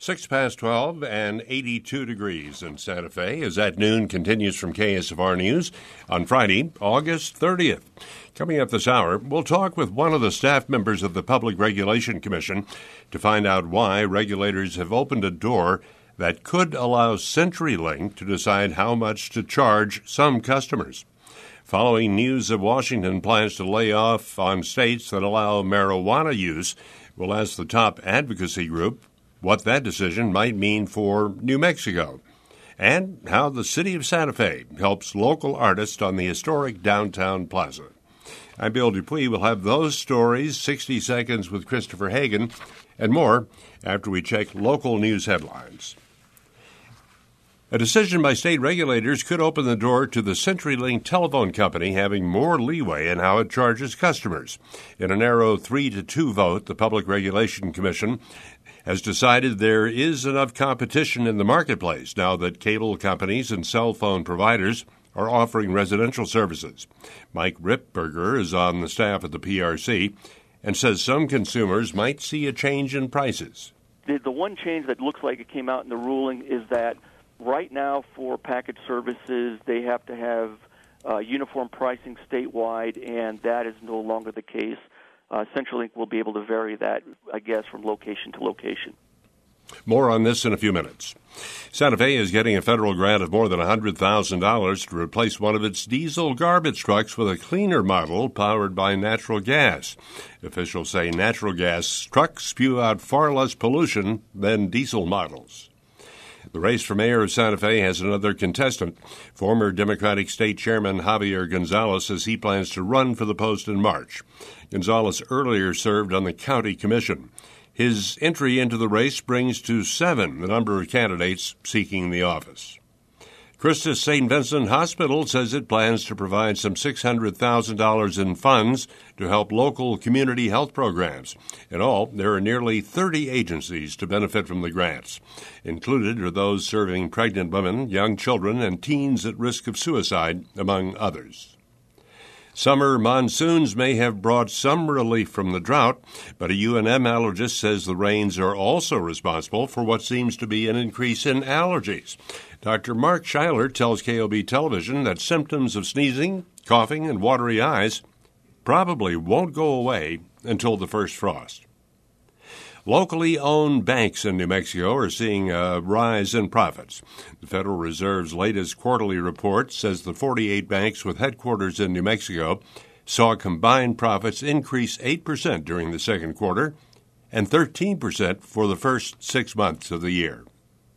6 past 12 and 82 degrees in Santa Fe as at noon continues from KSFR News on Friday, August 30th. Coming up this hour, we'll talk with one of the staff members of the Public Regulation Commission to find out why regulators have opened a door that could allow CenturyLink to decide how much to charge some customers. Following news of Washington plans to lay off on states that allow marijuana use, we'll ask the top advocacy group what that decision might mean for New Mexico, and how the city of Santa Fe helps local artists on the historic downtown plaza. I'm Bill Dupuis. We'll have those stories, 60 Seconds with Christopher Hagan, and more after we check local news headlines. A decision by state regulators could open the door to the CenturyLink telephone company having more leeway in how it charges customers. In a narrow 3-2 vote, the Public Regulation Commission has decided there is enough competition in the marketplace now that cable companies and cell phone providers are offering residential services. Mike Ripberger is on the staff at the PRC and says some consumers might see a change in prices. The one change that looks like it came out in the ruling is that right now for package services, they have to have uniform pricing statewide, and that is no longer the case. CenturyLink will be able to vary that, I guess, from location to location. More on this in a few minutes. Santa Fe is getting a federal grant of more than $100,000 to replace one of its diesel garbage trucks with a cleaner model powered by natural gas. Officials say natural gas trucks spew out far less pollution than diesel models. The race for mayor of Santa Fe has another contestant. Former Democratic State Chairman Javier Gonzalez says he plans to run for the post in March. Gonzalez earlier served on the county commission. His entry into the race brings to 7 the number of candidates seeking the office. Christus St. Vincent Hospital says it plans to provide some $600,000 in funds to help local community health programs. In all, there are nearly 30 agencies to benefit from the grants. Included are those serving pregnant women, young children, and teens at risk of suicide, among others. Summer monsoons may have brought some relief from the drought, but a UNM allergist says the rains are also responsible for what seems to be an increase in allergies. Dr. Mark Schuyler tells KOB Television that symptoms of sneezing, coughing, and watery eyes probably won't go away until the first frost. Locally owned banks in New Mexico are seeing a rise in profits. The Federal Reserve's latest quarterly report says the 48 banks with headquarters in New Mexico saw combined profits increase 8% during the second quarter and 13% for the first 6 months of the year.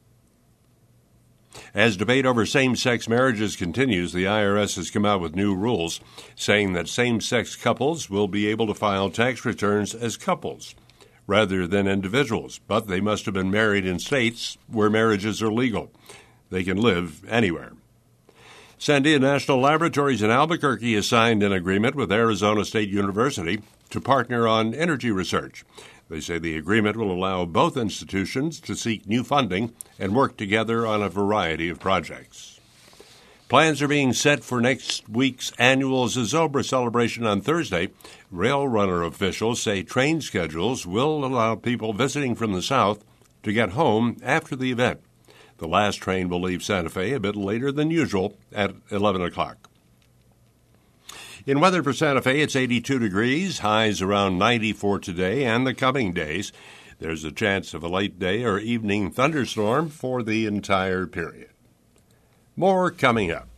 As debate over same-sex marriages continues, the IRS has come out with new rules saying that same-sex couples will be able to file tax returns as couples rather than individuals, but they must have been married in states where marriages are legal. They can live anywhere. Sandia National Laboratories in Albuquerque has signed an agreement with Arizona State University to partner on energy research. They say the agreement will allow both institutions to seek new funding and work together on a variety of projects. Plans are being set for next week's annual Zozobra celebration on Thursday. Rail Runner officials say train schedules will allow people visiting from the south to get home after the event. The last train will leave Santa Fe a bit later than usual at 11 o'clock. In weather for Santa Fe, it's 82 degrees, highs around 90 for today and the coming days. There's a chance of a late day or evening thunderstorm for the entire period. More coming up.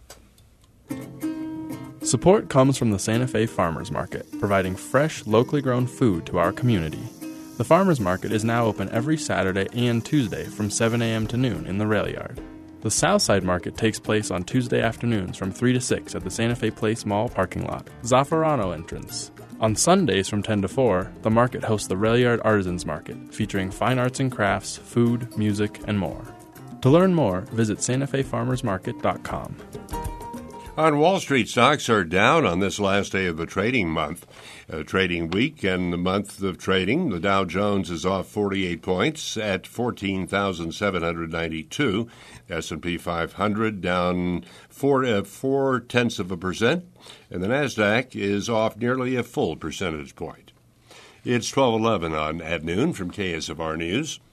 Support comes from the Santa Fe Farmers Market, providing fresh, locally grown food to our community. The Farmers Market is now open every Saturday and Tuesday from 7 a.m. to noon in the rail yard. The Southside Market takes place on Tuesday afternoons from 3 to 6 at the Santa Fe Place Mall parking lot, Zaffarano entrance. On Sundays from 10 to 4, the market hosts the Rail Yard Artisans Market, featuring fine arts and crafts, food, music, and more. To learn more, visit SantaFeFarmersMarket.com. On Wall Street, stocks are down on this last day of the trading week and the month of trading. The Dow Jones is off 48 points at 14,792. S&P 500 down 0.4%, and the Nasdaq is off nearly a full percentage point. It's 12:11 at noon from KSFR News.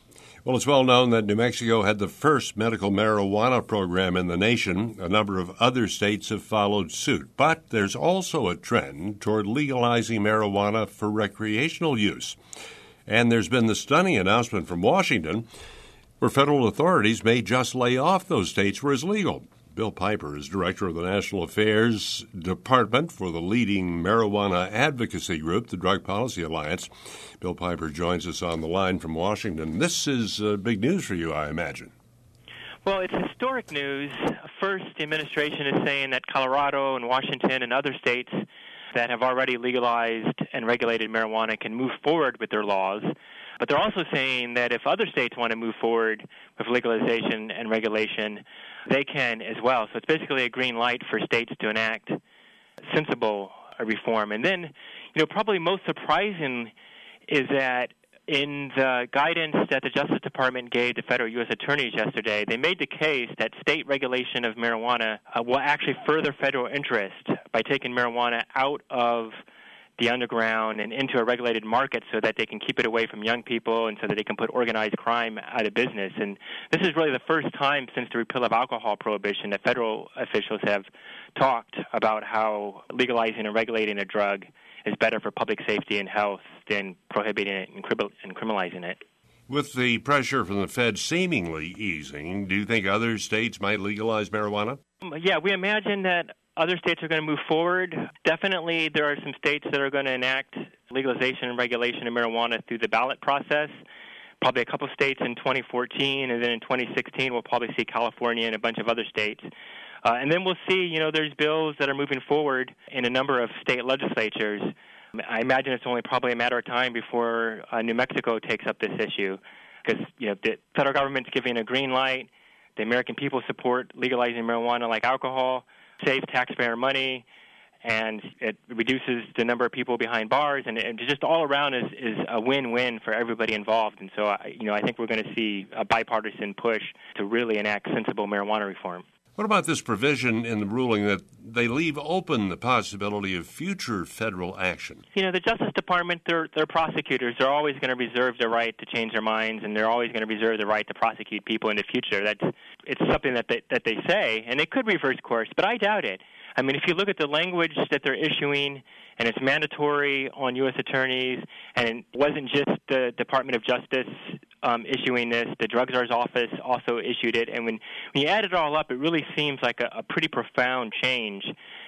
Well, it's well known that New Mexico had the first medical marijuana program in the nation. A number of other states have followed suit. But there's also a trend toward legalizing marijuana for recreational use. And there's been the stunning announcement from Washington where federal authorities may just lay off those states where it's legal. Bill Piper is director of the National Affairs Department for the leading marijuana advocacy group, the Drug Policy Alliance. Bill Piper joins us on the line from Washington. This is big news for you, I imagine. Well, it's historic news. First, the administration is saying that Colorado and Washington and other states that have already legalized and regulated marijuana can move forward with their laws. But they're also saying that if other states want to move forward with legalization and regulation, they can as well. So it's basically a green light for states to enact sensible reform. And then, probably most surprising is that in the guidance that the Justice Department gave to federal U.S. attorneys yesterday, they made the case that state regulation of marijuana will actually further federal interest by taking marijuana out of the underground and into a regulated market so that they can keep it away from young people and so that they can put organized crime out of business. And this is really the first time since the repeal of alcohol prohibition that federal officials have talked about how legalizing and regulating a drug is better for public safety and health than prohibiting it and criminalizing it. With the pressure from the Fed seemingly easing, do you think other states might legalize marijuana? Yeah, we imagine that other states are going to move forward. Definitely there are some states that are going to enact legalization and regulation of marijuana through the ballot process. Probably a couple states in 2014, and then in 2016 we'll probably see California and a bunch of other states. And then we'll see, there's bills that are moving forward in a number of state legislatures. I imagine it's only probably a matter of time before New Mexico takes up this issue because, the federal government's giving a green light. The American people support legalizing marijuana like alcohol, saves taxpayer money, and it reduces the number of people behind bars, and it just all around is a win-win for everybody involved. And so, I think we're going to see a bipartisan push to really enact sensible marijuana reform. What about this provision in the ruling that they leave open the possibility of future federal action? The Justice Department, they're prosecutors. They're always going to reserve the right to change their minds, and they're always going to reserve the right to prosecute people in the future. It's something that they say, and it could reverse course, but I doubt it. I mean, if you look at the language that they're issuing, and it's mandatory on U.S. attorneys, and it wasn't just the Department of Justice issuing this, the Drug Czar's office also issued it, and when you add it all up, it really seems like a pretty profound change.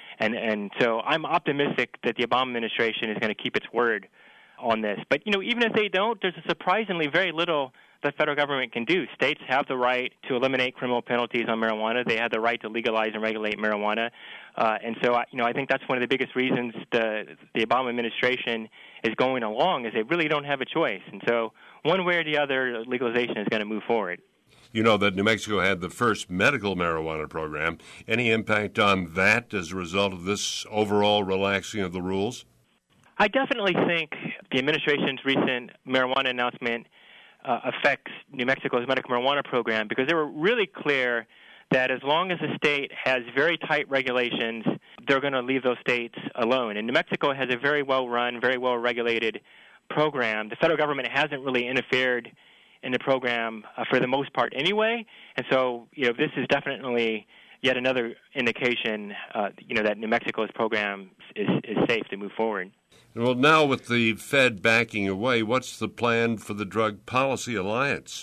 And so I'm optimistic that the Obama administration is going to keep its word on this. But, even if they don't, there's surprisingly very little the federal government can do. States have the right to eliminate criminal penalties on marijuana. They have the right to legalize and regulate marijuana. And so, I think that's one of the biggest reasons the Obama administration is going along is they really don't have a choice. And so one way or the other, legalization is going to move forward. You know that New Mexico had the first medical marijuana program. Any impact on that as a result of this overall relaxing of the rules? I definitely think the administration's recent marijuana announcement affects New Mexico's medical marijuana program because they were really clear that as long as a state has very tight regulations, they're going to leave those states alone. And New Mexico has a very well-run, very well-regulated program. The federal government hasn't really interfered in the program for the most part anyway. And so, this is definitely yet another indication, that New Mexico's program is safe to move forward. Well, now with the Fed backing away, what's the plan for the Drug Policy Alliance?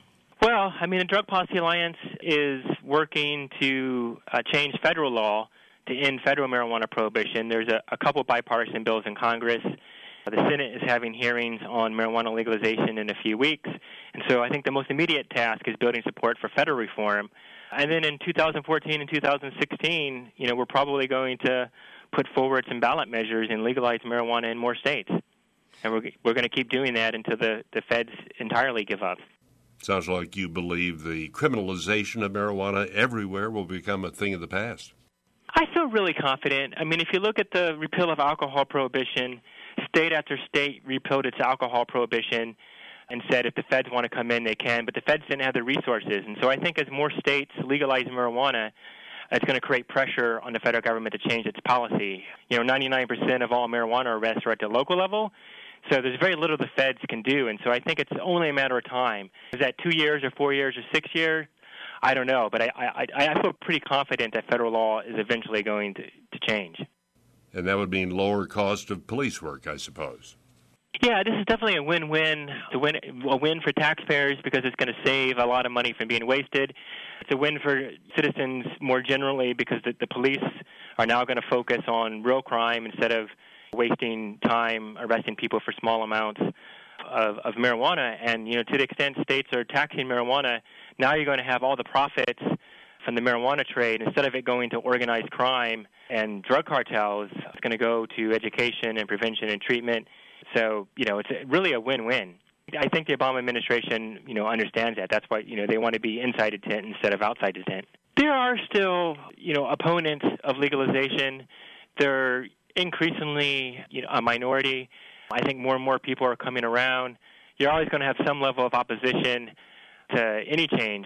Well, the Drug Policy Alliance is working to change federal law to end federal marijuana prohibition. There's a couple bipartisan bills in Congress. The Senate is having hearings on marijuana legalization in a few weeks. And so I think the most immediate task is building support for federal reform. And then in 2014 and 2016, we're probably going to put forward some ballot measures and legalize marijuana in more states. And we're going to keep doing that until the feds entirely give up. Sounds like you believe the criminalization of marijuana everywhere will become a thing of the past. I feel really confident. If you look at the repeal of alcohol prohibition, state after state repealed its alcohol prohibition and said if the feds want to come in, they can, but the feds didn't have the resources. And so I think as more states legalize marijuana, it's going to create pressure on the federal government to change its policy. 99% of all marijuana arrests are at the local level. So there's very little the feds can do, and so I think it's only a matter of time. Is that 2 years or 4 years or 6 years? I don't know, but I feel pretty confident that federal law is eventually going to change. And that would mean lower cost of police work, I suppose. Yeah, this is definitely a win-win. It's a win for taxpayers because it's going to save a lot of money from being wasted. It's a win for citizens more generally because the police are now going to focus on real crime instead of wasting time arresting people for small amounts of marijuana. And, to the extent states are taxing marijuana, now you're going to have all the profits from the marijuana trade. Instead of it going to organized crime and drug cartels, it's going to go to education and prevention and treatment. So, it's really a win-win. I think the Obama administration, understands that. That's why, they want to be inside the tent instead of outside the tent. There are still, opponents of legalization. They're increasingly, a minority. I think more and more people are coming around. You're always going to have some level of opposition to any change.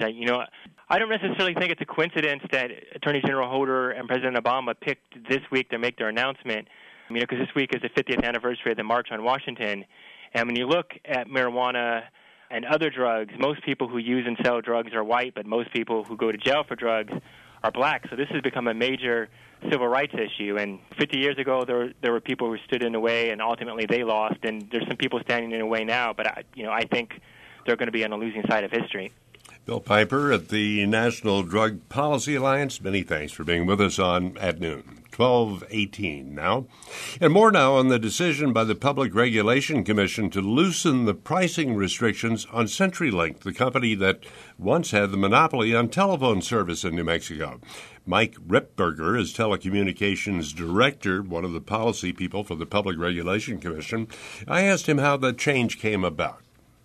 I don't necessarily think it's a coincidence that Attorney General Holder and President Obama picked this week to make their announcement. Because this week is the 50th anniversary of the March on Washington. And when you look at marijuana and other drugs, most people who use and sell drugs are white, but most people who go to jail for drugs are black. So this has become a major civil rights issue. And 50 years ago, there were people who stood in the way, and ultimately they lost. And there's some people standing in the way now, but I think they're going to be on the losing side of history. Bill Piper at the National Drug Policy Alliance, many thanks for being with us on At Noon. 12:18 now. And more now on the decision by the Public Regulation Commission to loosen the pricing restrictions on CenturyLink, the company that once had the monopoly on telephone service in New Mexico. Mike Ripberger is telecommunications director, one of the policy people for the Public Regulation Commission. I asked him how the change came about.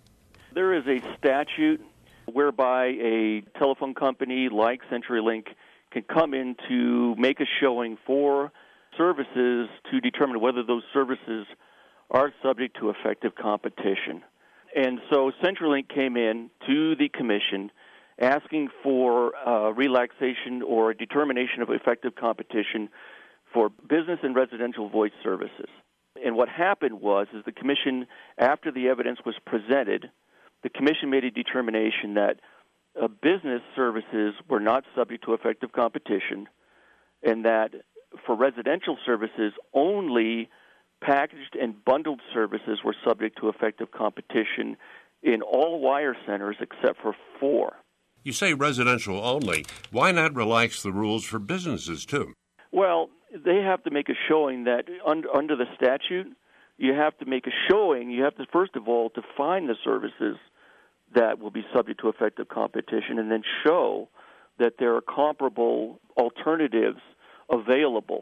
There is a statute whereby a telephone company like CenturyLink can come in to make a showing for services to determine whether those services are subject to effective competition. And so CenturyLink came in to the commission asking for relaxation or a determination of effective competition for business and residential voice services. And what happened was the commission, after the evidence was presented, the commission made a determination that business services were not subject to effective competition, and that for residential services, only packaged and bundled services were subject to effective competition in all wire centers except for 4. You say residential only. Why not relax the rules for businesses, too? Well, they have to make a showing that under the statute, you have to make a showing. You have to, first of all, define the services that will be subject to effective competition, and then show that there are comparable alternatives available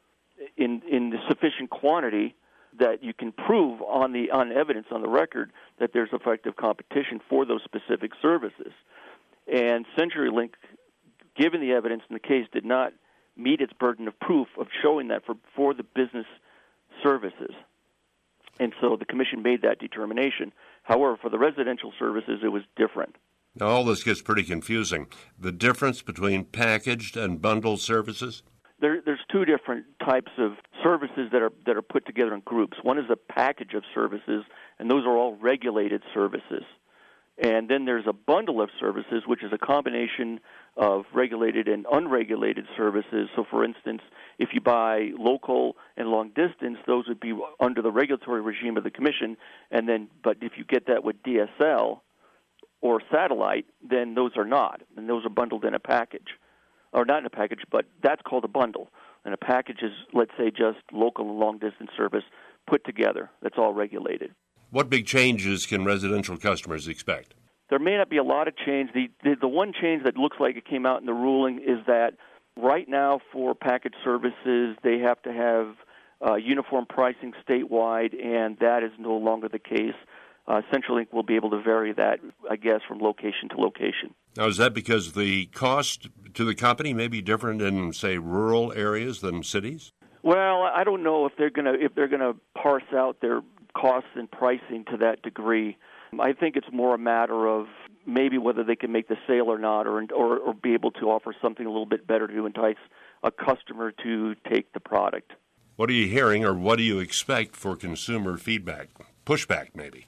in the sufficient quantity that you can prove on evidence on the record that there's effective competition for those specific services. And CenturyLink, given the evidence in the case, did not meet its burden of proof of showing that for the business services. And so the commission made that determination. However, for the residential services, it was different. Now, all this gets pretty confusing. The difference between packaged and bundled services? There's 2 different types of services that are put together in groups. One is a package of services, and those are all regulated services. And then there's a bundle of services, which is a combination of regulated and unregulated services. So, for instance, if you buy local and long distance, those would be under the regulatory regime of the commission. But if you get that with DSL or satellite, then those are not, and those are bundled in a package, or not in a package, but that's called a bundle. And a package is, let's say, just local and long distance service put together. That's all regulated. What big changes can residential customers expect? There may not be a lot of change. The one change that looks like it came out in the ruling is that right now for package services, they have to have uniform pricing statewide, and that is no longer the case. CenturyLink will be able to vary that, I guess, from location to location. Now, is that because the cost to the company may be different in, say, rural areas than cities? Well, I don't know if they're gonna parse out their costs and pricing to that degree. I think it's more a matter of maybe whether they can make the sale or not, or be able to offer something a little bit better to entice a customer to take the product. What are you hearing, or what do you expect for consumer feedback? pushback, maybe?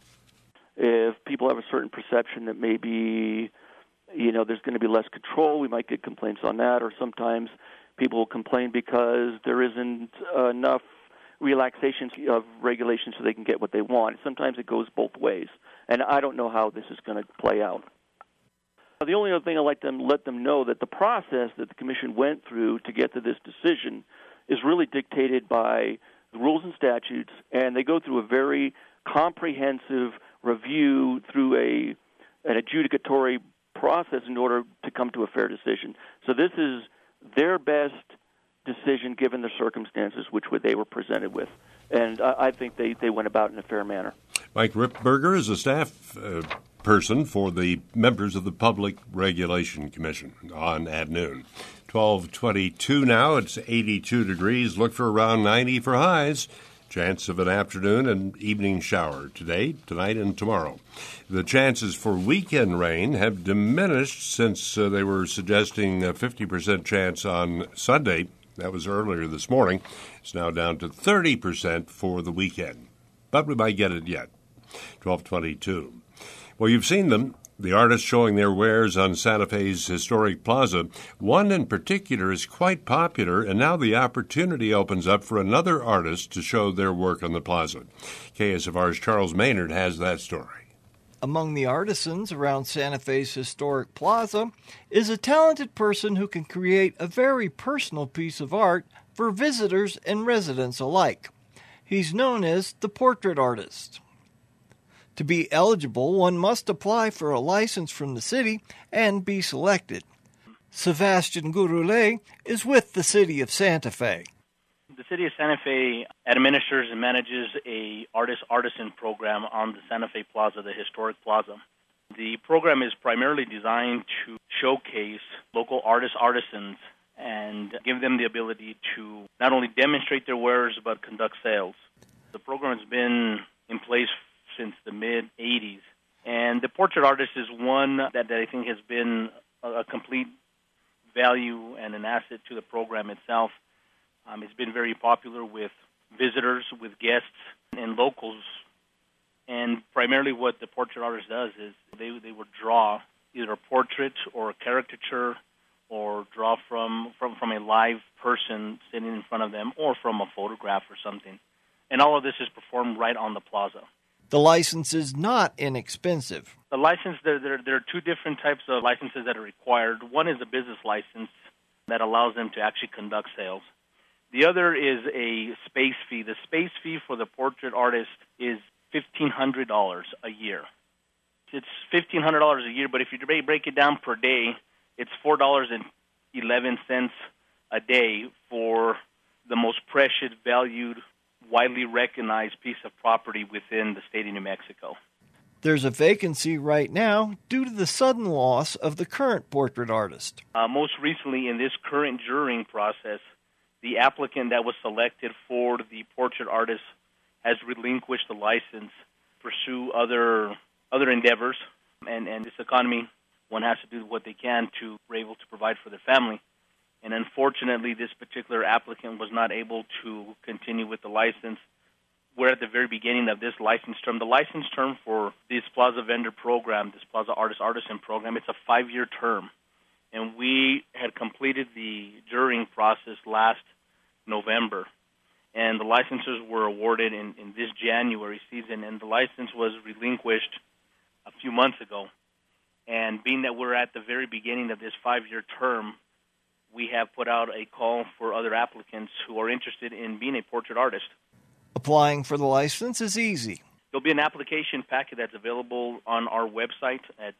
If people have a certain perception that maybe, there's going to be less control, we might get complaints on that, or sometimes people will complain because there isn't enough relaxation of regulations so they can get what they want. Sometimes it goes both ways, and I don't know how this is going to play out. The only other thing I'd like to let them know that the process that the Commission went through to get to this decision is really dictated by the rules and statutes, and they go through a very comprehensive review through an adjudicatory process in order to come to a fair decision. So this is their best decision given the circumstances which they were presented with. And I think they went about in a fair manner. Mike Ripberger is a staff person for the members of the Public Regulation Commission on at noon. 12:22 now. It's 82 degrees. Look for around 90 for highs. Chance of an afternoon and evening shower today, tonight, and tomorrow. The chances for weekend rain have diminished since they were suggesting a 50% chance on Sunday. That was earlier this morning. It's now down to 30% for the weekend. But we might get it yet. 12:22. Well, you've seen them, the artists showing their wares on Santa Fe's historic plaza. One in particular is quite popular, and now the opportunity opens up for another artist to show their work on the plaza. KSFR's Charles Maynard has that story. Among the artisans around Santa Fe's historic plaza is a talented person who can create a very personal piece of art for visitors and residents alike. He's known as the portrait artist. To be eligible, one must apply for a license from the city and be selected. Sebastian Gurule is with the city of Santa Fe. The city of Santa Fe administers and manages a artist-artisan program on the Santa Fe Plaza, the historic plaza. The program is primarily designed to showcase local artisans and give them the ability to not only demonstrate their wares but conduct sales. The program has been in place since the mid-'80s, and the portrait artist is one that I think has been a complete value and an asset to the program itself. It's been very popular with visitors, with guests, and locals. And primarily what the portrait artist does is they would draw either a portrait or a caricature or draw from a live person sitting in front of them or from a photograph or something. And all of this is performed right on the plaza. The license is not inexpensive. The license, there are two different types of licenses that are required. One is a business license that allows them to actually conduct sales. The other is a space fee. The space fee for the portrait artist is $1,500 a year. It's $1,500 a year, but if you break it down per day, it's $4.11 a day for the most precious, valued, widely recognized piece of property within the state of New Mexico. There's a vacancy right now due to the sudden loss of the current portrait artist. Most recently, in this current jurying process, the applicant that was selected for the portrait artist has relinquished the license to pursue other endeavors. And this economy, one has to do what they can to be able to provide for their family. And unfortunately, this particular applicant was not able to continue with the license. We're at the very beginning of this license term. The license term for this Plaza Vendor program, this Plaza Artisan program, it's a 5-year term. And we had completed the jurying process last November. And the licenses were awarded in this January season, and the license was relinquished a few months ago. And being that we're at the very beginning of this 5-year term, we have put out a call for other applicants who are interested in being a portrait artist. Applying for the license is easy. There'll be an application packet that's available on our website at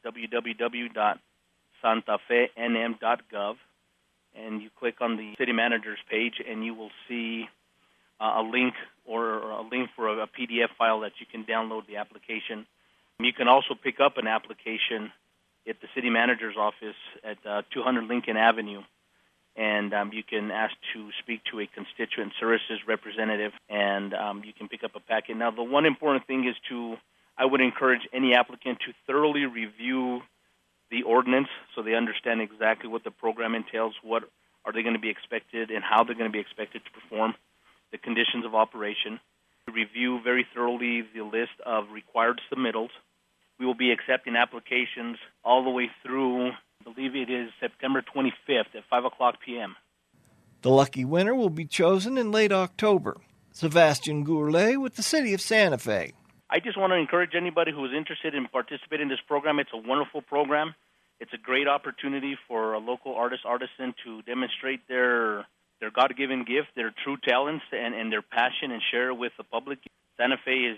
www.santafenm.gov, and you click on the city manager's page, and you will see a link for a PDF file that you can download the application. You can also pick up an application at the city manager's office at 200 Lincoln Avenue. And you can ask to speak to a constituent services representative, and you can pick up a packet. Now, the one important thing is I would encourage any applicant to thoroughly review the ordinance so they understand exactly what the program entails, what are they going to be expected, and how they're going to be expected to perform, the conditions of operation. review very thoroughly the list of required submittals. We will be accepting applications all the way through, I believe it is September 25th at 5 o'clock p.m. The lucky winner will be chosen in late October. Sebastian Gourlay with the City of Santa Fe. I just want to encourage anybody who is interested in participating in this program. It's a wonderful program. It's a great opportunity for a local artisan to demonstrate their God-given gift, their true talents, and their passion, and share it with the public. Santa Fe is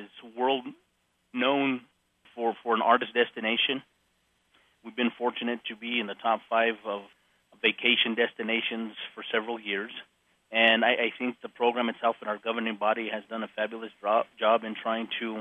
world-known for an artist destination. We've been fortunate to be in the top 5 of vacation destinations for several years. And I think the program itself and our governing body has done a fabulous job in trying to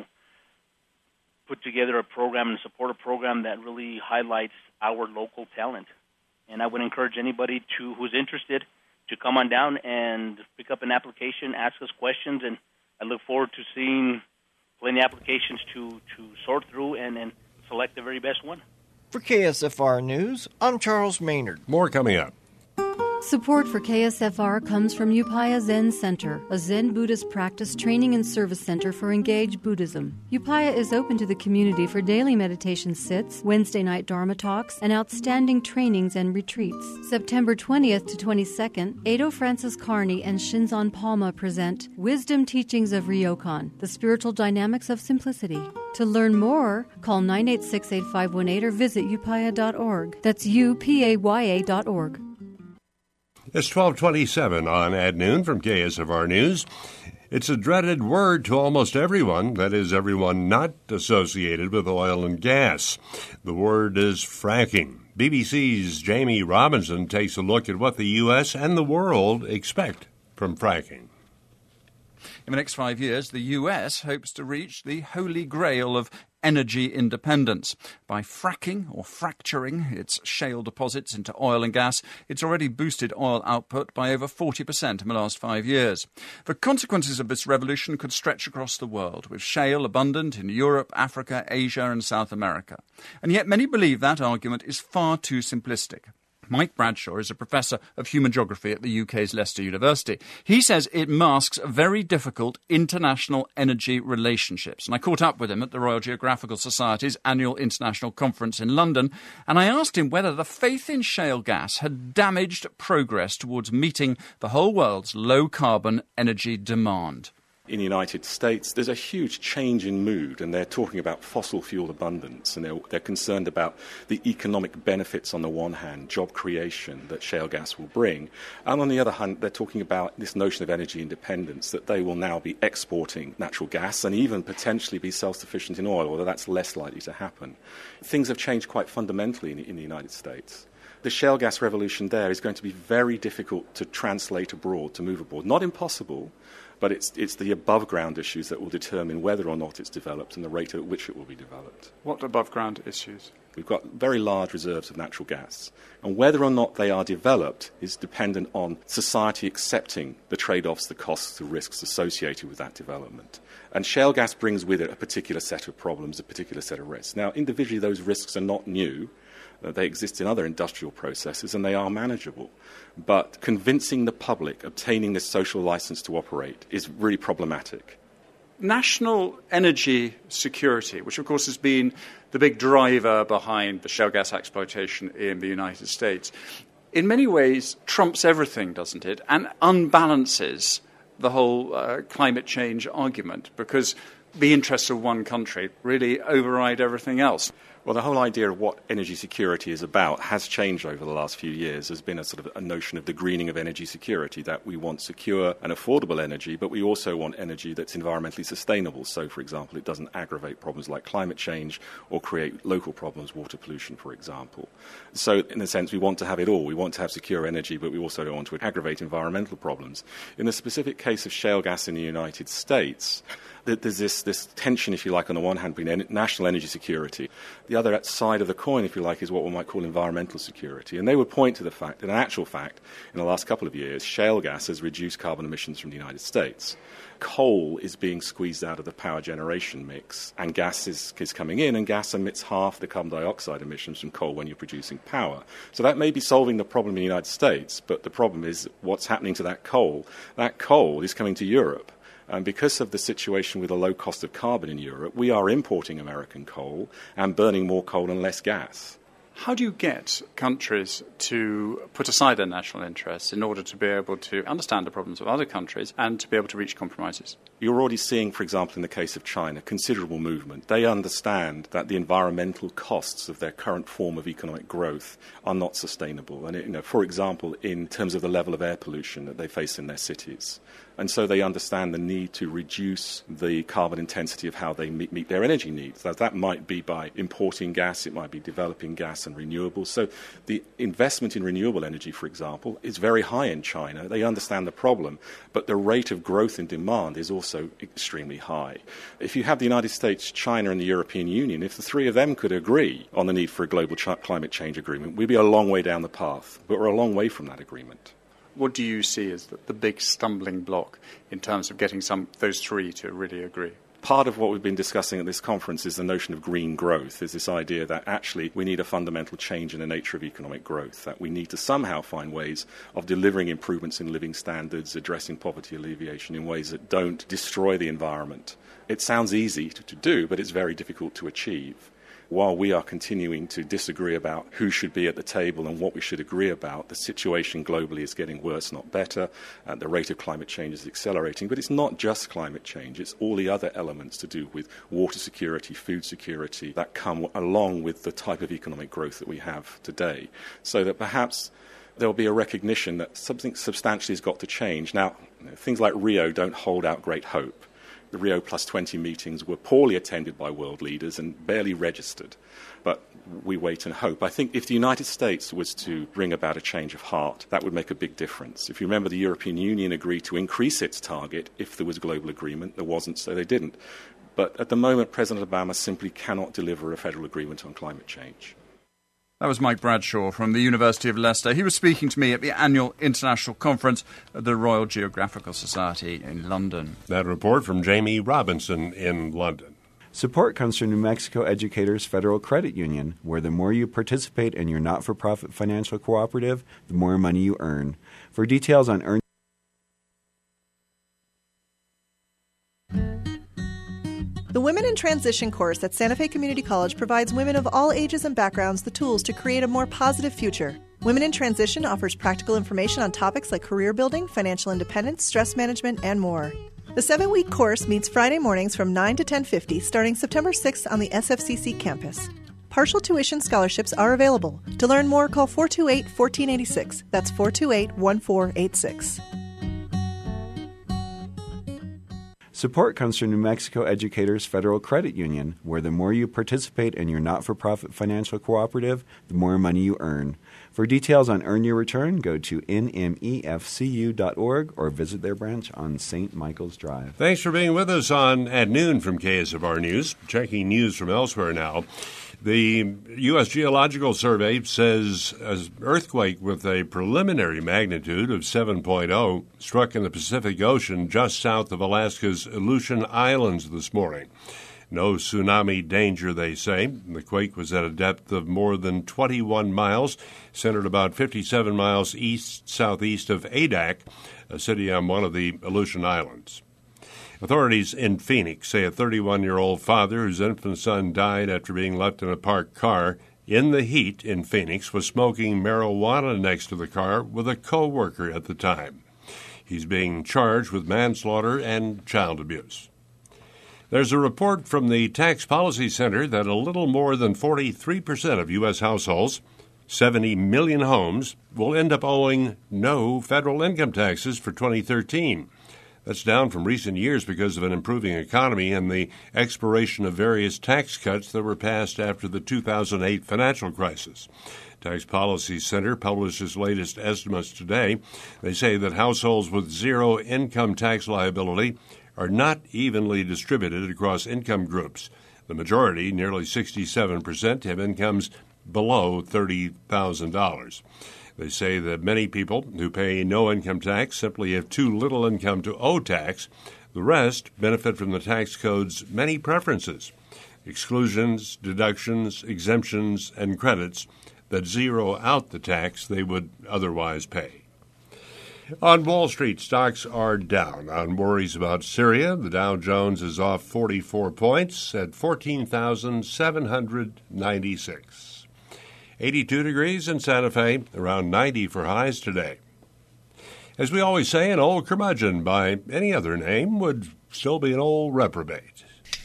put together a program and support a program that really highlights our local talent. And I would encourage anybody who's interested to come on down and pick up an application, ask us questions, and I look forward to seeing plenty of applications to sort through and select the very best one. For KSFR News, I'm Charles Maynard. More coming up. Support for KSFR comes from Upaya Zen Center, a Zen Buddhist practice training and service center for engaged Buddhism. Upaya is open to the community for daily meditation sits, Wednesday night Dharma talks, and outstanding trainings and retreats. September 20th to 22nd, Edo Francis Carney and Shinzan Palma present Wisdom Teachings of Ryokan, the Spiritual Dynamics of Simplicity. To learn more, call 986-8518 or visit upaya.org. That's upaya.org. It's 12:27 on At Noon from KSFR News. It's a dreaded word to almost everyone, that is, everyone not associated with oil and gas. The word is fracking. BBC's Jamie Robinson takes a look at what the U.S. and the world expect from fracking. In the next 5 years, the U.S. hopes to reach the holy grail of energy independence. By fracking or fracturing its shale deposits into oil and gas, it's already boosted oil output by over 40% in the last 5 years. The consequences of this revolution could stretch across the world, with shale abundant in Europe, Africa, Asia and South America. And yet many believe that argument is far too simplistic. Mike Bradshaw is a professor of human geography at the UK's Leicester University. He says it masks very difficult international energy relationships. And I caught up with him at the Royal Geographical Society's annual international conference in London, and I asked him whether the faith in shale gas had damaged progress towards meeting the whole world's low-carbon energy demand. In the United States, there's a huge change in mood, and they're talking about fossil fuel abundance, and they're concerned about the economic benefits on the one hand, job creation that shale gas will bring, and on the other hand, they're talking about this notion of energy independence, that they will now be exporting natural gas and even potentially be self-sufficient in oil, although that's less likely to happen. Things have changed quite fundamentally in the United States. The shale gas revolution there is going to be very difficult to translate abroad, to move abroad. Not impossible, but it's the above-ground issues that will determine whether or not it's developed and the rate at which it will be developed. What above-ground issues? We've got very large reserves of natural gas, and whether or not they are developed is dependent on society accepting the trade-offs, the costs, the risks associated with that development. And shale gas brings with it a particular set of problems, a particular set of risks. Now, individually, those risks are not new. They exist in other industrial processes, and they are manageable. But convincing the public, obtaining this social license to operate, is really problematic. National energy security, which of course has been the big driver behind the shale gas exploitation in the United States, in many ways trumps everything, doesn't it? And unbalances the whole climate change argument, because the interests of one country really override everything else. Well, the whole idea of what energy security is about has changed over the last few years. There's been a sort of a notion of the greening of energy security, that we want secure and affordable energy, but we also want energy that's environmentally sustainable. So, for example, it doesn't aggravate problems like climate change or create local problems, water pollution, for example. So, in a sense, we want to have it all. We want to have secure energy, but we also don't want to aggravate environmental problems. In the specific case of shale gas in the United States, there's this tension, if you like, on the one hand between national energy security. The other side of the coin, if you like, is what one might call environmental security. And they would point to the fact, in actual fact, in the last couple of years, shale gas has reduced carbon emissions from the United States. Coal is being squeezed out of the power generation mix, and gas is coming in, and gas emits half the carbon dioxide emissions from coal when you're producing power. So that may be solving the problem in the United States, but the problem is what's happening to that coal. That coal is coming to Europe. And because of the situation with a low cost of carbon in Europe, we are importing American coal and burning more coal and less gas. How do you get countries to put aside their national interests in order to be able to understand the problems of other countries and to be able to reach compromises? You're already seeing, for example, in the case of China, considerable movement. They understand that the environmental costs of their current form of economic growth are not sustainable. And, for example, in terms of the level of air pollution that they face in their cities. And so they understand the need to reduce the carbon intensity of how they meet their energy needs. That might be by importing gas, it might be developing gas and renewables. So the investment in renewable energy, for example, is very high in China. They understand the problem, but the rate of growth in demand is also extremely high. If you have the United States, China and the European Union, if the three of them could agree on the need for a global climate change agreement, we'd be a long way down the path. But we're a long way from that agreement. What do you see as the big stumbling block in terms of getting those three to really agree? Part of what we've been discussing at this conference is the notion of green growth, is this idea that actually we need a fundamental change in the nature of economic growth, that we need to somehow find ways of delivering improvements in living standards, addressing poverty alleviation in ways that don't destroy the environment. It sounds easy to do, but it's very difficult to achieve. While we are continuing to disagree about who should be at the table and what we should agree about, the situation globally is getting worse, not better. The rate of climate change is accelerating. But it's not just climate change. It's all the other elements to do with water security, food security, that come along with the type of economic growth that we have today. So that perhaps there will be a recognition that something substantially has got to change. Now, things like Rio don't hold out great hope. The Rio +20 meetings were poorly attended by world leaders and barely registered. But we wait and hope. I think if the United States was to bring about a change of heart, that would make a big difference. If you remember, the European Union agreed to increase its target if there was global agreement. There wasn't, so they didn't. But at the moment, President Obama simply cannot deliver a federal agreement on climate change. That was Mike Bradshaw from the University of Leicester. He was speaking to me at the annual international conference at the Royal Geographical Society in London. That report from Jamie Robinson in London. Support comes from New Mexico Educators Federal Credit Union, where the more you participate in your not-for-profit financial cooperative, the more money you earn. For details on earn The Women in Transition course at Santa Fe Community College provides women of all ages and backgrounds the tools to create a more positive future. Women in Transition offers practical information on topics like career building, financial independence, stress management, and more. The 7-week course meets Friday mornings from 9 to 10:50, starting September 6th on the SFCC campus. Partial tuition scholarships are available. To learn more, call 428-1486. That's 428-1486. Support comes from New Mexico Educators Federal Credit Union, where the more you participate in your not-for-profit financial cooperative, the more money you earn. For details on Earn Your Return, go to nmefcu.org or visit their branch on St. Michael's Drive. Thanks for being with us on At Noon from KSFR News. Checking news from elsewhere now. The U.S. Geological Survey says an earthquake with a preliminary magnitude of 7.0 struck in the Pacific Ocean just south of Alaska's Aleutian Islands this morning. No tsunami danger, they say. The quake was at a depth of more than 21 miles, centered about 57 miles east-southeast of Adak, a city on one of the Aleutian Islands. Authorities in Phoenix say a 31-year-old father whose infant son died after being left in a parked car in the heat in Phoenix was smoking marijuana next to the car with a co-worker at the time. He's being charged with manslaughter and child abuse. There's a report from the Tax Policy Center that a little more than 43% of U.S. households, 70 million homes, will end up owing no federal income taxes for 2013. That's down from recent years because of an improving economy and the expiration of various tax cuts that were passed after the 2008 financial crisis. Tax Policy Center published its latest estimates today. They say that households with zero income tax liability are not evenly distributed across income groups. The majority, nearly 67%, have incomes below $30,000. They say that many people who pay no income tax simply have too little income to owe tax. The rest benefit from the tax code's many preferences, exclusions, deductions, exemptions, and credits that zero out the tax they would otherwise pay. On Wall Street, stocks are down on worries about Syria. The Dow Jones is off 44 points at 14,796. 82 degrees in Santa Fe, around 90 for highs today. As we always say, an old curmudgeon by any other name would still be an old reprobate.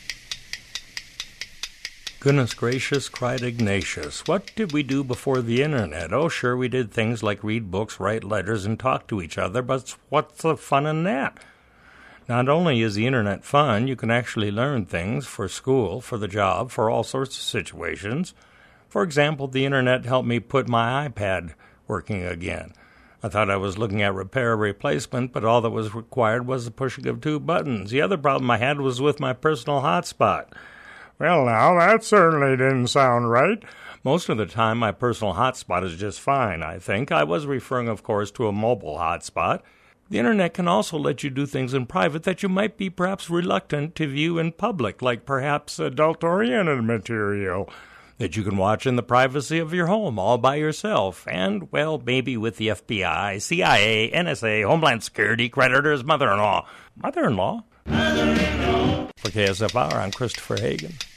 Goodness gracious, cried Ignatius. What did we do before the Internet? Oh, sure, we did things like read books, write letters, and talk to each other, but what's the fun in that? Not only is the Internet fun, you can actually learn things for school, for the job, for all sorts of situations. For example, the Internet helped me put my iPad working again. I thought I was looking at repair or replacement, but all that was required was the pushing of 2 buttons. The other problem I had was with my personal hotspot. Well, now, that certainly didn't sound right. Most of the time, my personal hotspot is just fine, I think. I was referring, of course, to a mobile hotspot. The Internet can also let you do things in private that you might be perhaps reluctant to view in public, like perhaps adult-oriented material that you can watch in the privacy of your home all by yourself. And, well, maybe with the FBI, CIA, NSA, Homeland Security, creditors, mother-in-law. Mother-in-law? Mother-in-law! For KSFR, I'm Christopher Hagan.